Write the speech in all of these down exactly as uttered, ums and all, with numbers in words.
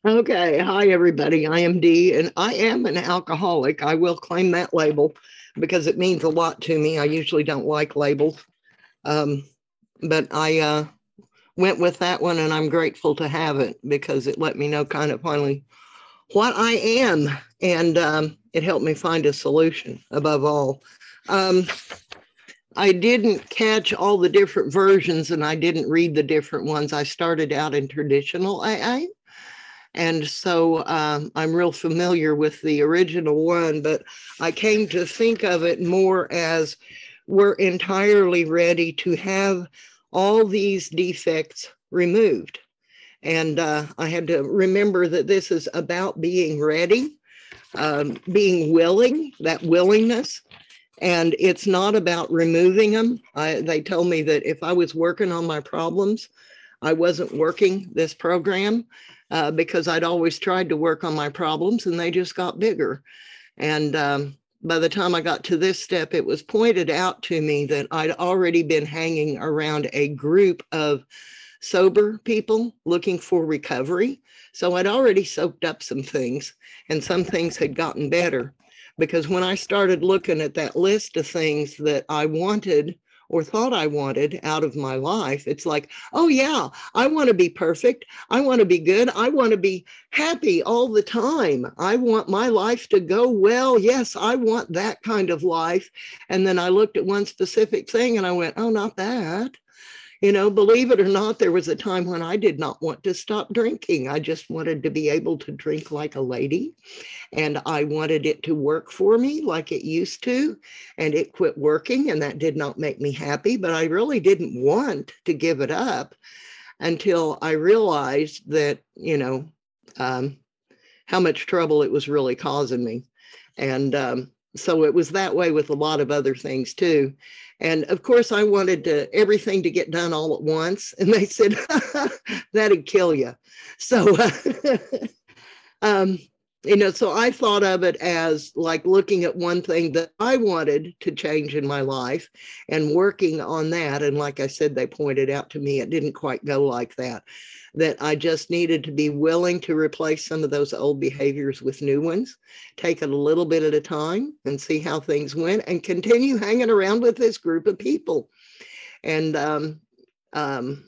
Okay, hi everybody. I am Dee, and I am an alcoholic. I will claim that label because it means a lot to me. I usually don't like labels, um, but I uh, went with that one, and I'm grateful to have it because it let me know kind of finally what I am, and um, it helped me find a solution above all. Um, I didn't catch all the different versions, and I didn't read the different ones. I started out in traditional A A. And so um, I'm real familiar with the original one, but I came to think of it more as we're entirely ready to have all these defects removed. And uh, I had to remember that this is about being ready, um, being willing, that willingness. And it's not about removing them. I, they told me that if I was working on my problems, I wasn't working this program uh, because I'd always tried to work on my problems and they just got bigger. And um, by the time I got to this step, it was pointed out to me that I'd already been hanging around a group of sober people looking for recovery. So I'd already soaked up some things and some things had gotten better. Because when I started looking at that list of things that I wanted or thought I wanted out of my life, it's like, oh, yeah, I want to be perfect. I want to be good. I want to be happy all the time. I want my life to go well. Yes, I want that kind of life. And then I looked at one specific thing and I went, oh, not that. You know, believe it or not, there was a time when I did not want to stop drinking. I just wanted to be able to drink like a lady. And I wanted it to work for me like it used to. And it quit working. And that did not make me happy. But I really didn't want to give it up until I realized that, you know, um, how much trouble it was really causing me. And um, so it was that way with a lot of other things too. And of course, I wanted to, everything to get done all at once. And they said, that'd kill you. So, uh, um, you know, so I thought of it as like looking at one thing that I wanted to change in my life and working on that. And like I said, they pointed out to me, it didn't quite go like that, that I just needed to be willing to replace some of those old behaviors with new ones, take it a little bit at a time and see how things went and continue hanging around with this group of people. And, um, um,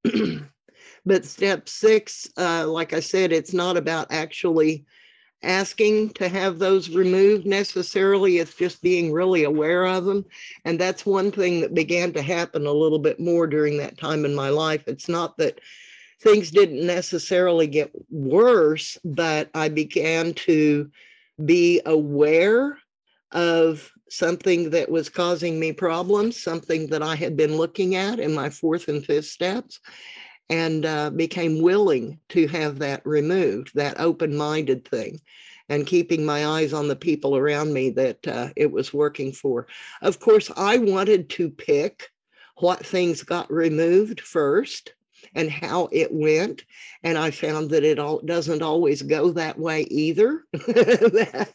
but step six, uh, like I said, it's not about actually asking to have those removed necessarily. It's just being really aware of them. And that's one thing that began to happen a little bit more during that time in my life. It's not that things didn't necessarily get worse, but I began to be aware of something that was causing me problems, something that I had been looking at in my fourth and fifth steps, and uh, became willing to have that removed, that open-minded thing, and keeping my eyes on the people around me that uh, it was working for. Of course, I wanted to pick what things got removed first and how it went. And I found that it all doesn't always go that way either. that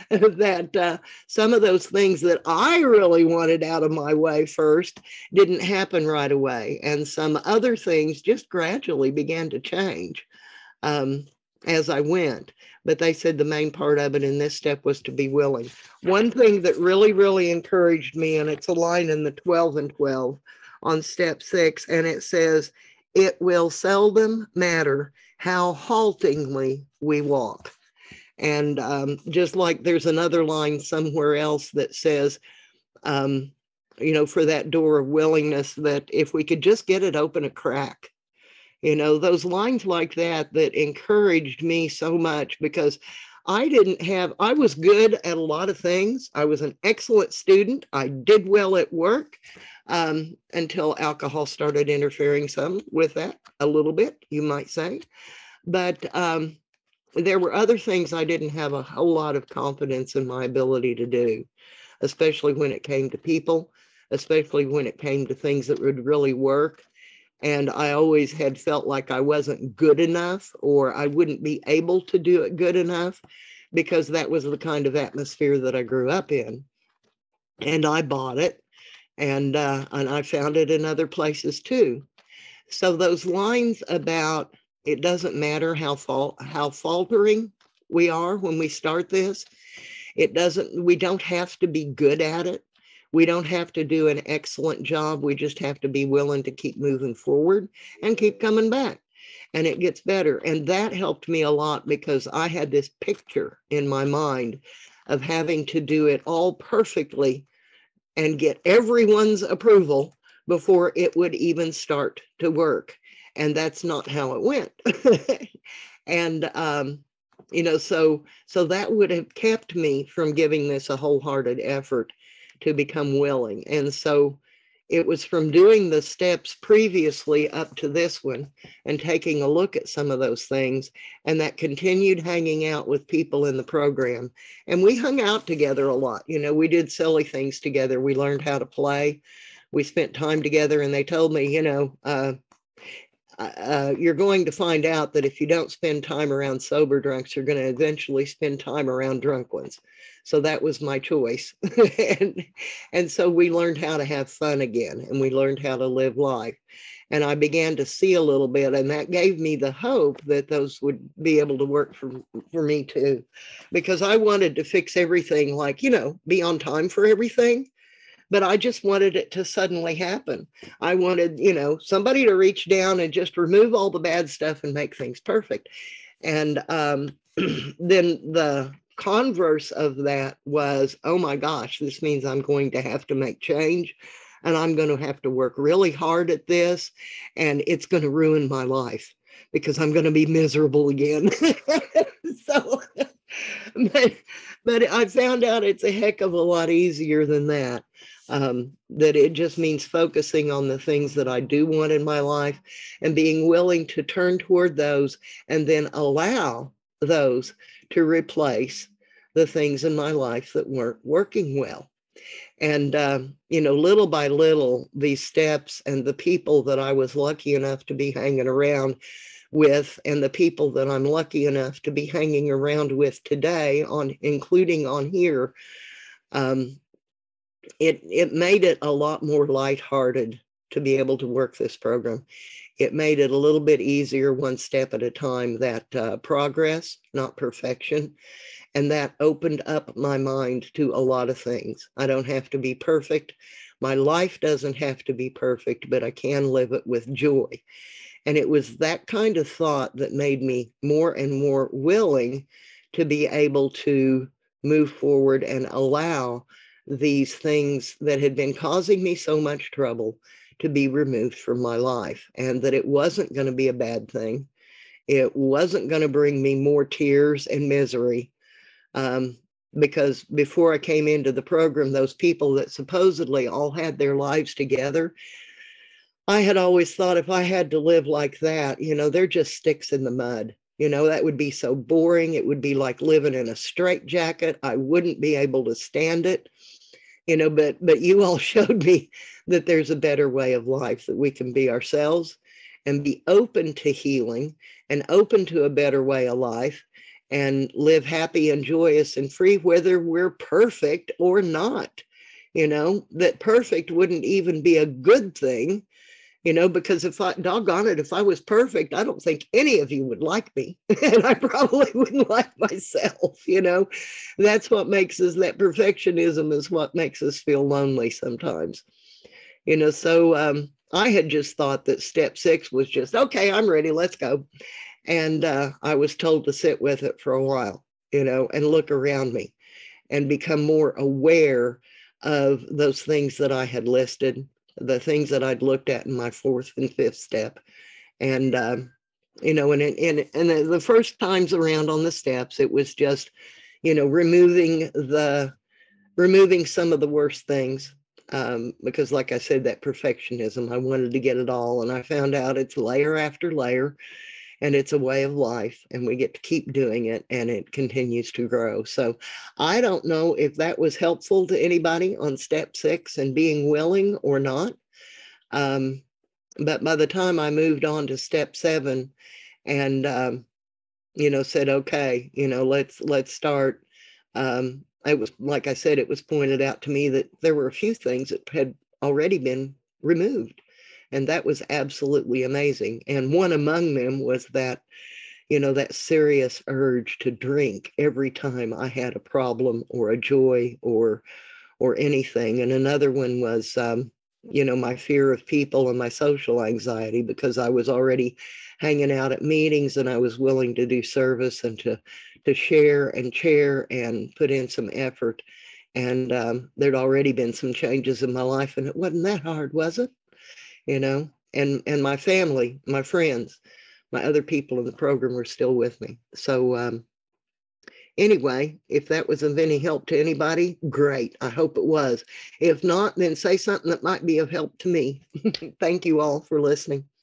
that uh, some of those things that I really wanted out of my way first didn't happen right away. And some other things just gradually began to change um, as I went. But they said the main part of it in this step was to be willing. One thing that really, really encouraged me, and it's a line in the twelve and twelve on step six, and it says, it will seldom matter how haltingly we walk. And um, just like there's another line somewhere else that says, um, you know, for that door of willingness, that if we could just get it open a crack, you know, those lines like that, that encouraged me so much because I didn't have, I was good at a lot of things. I was an excellent student. I did well at work um, until alcohol started interfering some with that a little bit, you might say. But um, there were other things I didn't have a whole lot of confidence in my ability to do, especially when it came to people, especially when it came to things that would really work. And I always had felt like I wasn't good enough or I wouldn't be able to do it good enough because that was the kind of atmosphere that I grew up in. And I bought it and, uh, and I found it in other places too. So those lines about It doesn't matter how fal- how faltering we are when we start this. It doesn't, we don't have to be good at it. We don't have to do an excellent job. We just have to be willing to keep moving forward and keep coming back. And it gets better. And that helped me a lot because I had this picture in my mind of having to do it all perfectly and get everyone's approval before it would even start to work. And that's not how it went. And, um, you know, so, so that would have kept me from giving this a wholehearted effort to become willing. And so it was from doing the steps previously up to this one and taking a look at some of those things, and that continued hanging out with people in the program. And we hung out together a lot. You know, we did silly things together. We learned how to play. We spent time together, and they told me, you know, uh, uh, you're going to find out that if you don't spend time around sober drunks, you're going to eventually spend time around drunk ones. So that was my choice. and, and so we learned how to have fun again, and we learned how to live life. And I began to see a little bit, and that gave me the hope that those would be able to work for, for me too, because I wanted to fix everything, like, you know, be on time for everything. But I just wanted it to suddenly happen. I wanted, you know, somebody to reach down and just remove all the bad stuff and make things perfect. And um, then the converse of that was, oh my gosh, this means I'm going to have to make change, and I'm going to have to work really hard at this, and it's going to ruin my life because I'm going to be miserable again. So, but, but I found out it's a heck of a lot easier than that. Um, that it just means focusing on the things that I do want in my life and being willing to turn toward those and then allow those to replace the things in my life that weren't working well. And, um, you know, little by little, these steps and the people that I was lucky enough to be hanging around with, and the people that I'm lucky enough to be hanging around with today, on including on here, um, it it made it a lot more lighthearted to be able to work this program. It made it a little bit easier, one step at a time, that uh, progress, not perfection. And that opened up my mind to a lot of things. I don't have to be perfect. My life doesn't have to be perfect, but I can live it with joy. And it was that kind of thought that made me more and more willing to be able to move forward and allow these things that had been causing me so much trouble to be removed from my life, and that it wasn't going to be a bad thing. It wasn't going to bring me more tears and misery. Um, because before I came into the program, those people that supposedly all had their lives together, I had always thought if I had to live like that, you know, they're just sticks in the mud. You know, that would be so boring. It would be like living in a straitjacket. I wouldn't be able to stand it. You know, but but you all showed me that there's a better way of life, that we can be ourselves and be open to healing and open to a better way of life and live happy and joyous and free, whether we're perfect or not. You know, that perfect wouldn't even be a good thing, you know, because if I, doggone it, if I was perfect, I don't think any of you would like me. And I probably wouldn't like myself, you know. That's what makes us, that perfectionism is what makes us feel lonely sometimes. You know, so um, I had just thought that step six was just, okay, I'm ready, let's go. And uh, I was told to sit with it for a while, you know, and look around me and become more aware of those things that I had listed, the things that I'd looked at in my fourth and fifth step. And, um, you know, and, and, and the first times around on the steps, it was just, you know, removing the, removing some of the worst things. Um, because like I said, that perfectionism, I wanted to get it all. And I found out it's layer after layer, and it's a way of life, and we get to keep doing it, and it continues to grow. So I don't know if that was helpful to anybody on step six and being willing or not. Um, but by the time I moved on to step seven and, um, you know, said, okay, you know, let's, let's start. Um, it was, like I said, it was pointed out to me that there were a few things that had already been removed. And that was absolutely amazing. And one among them was that, you know, that serious urge to drink every time I had a problem or a joy or or anything. And another one was, um, you know, my fear of people and my social anxiety, because I was already hanging out at meetings and I was willing to do service and to to share and chair and put in some effort. And um, there'd already been some changes in my life, and it wasn't that hard, was it? You know, and and my family, my friends, my other people in the program were still with me. So um, anyway, if that was of any help to anybody, great. I hope it was. If not, then say something that might be of help to me. Thank you all for listening.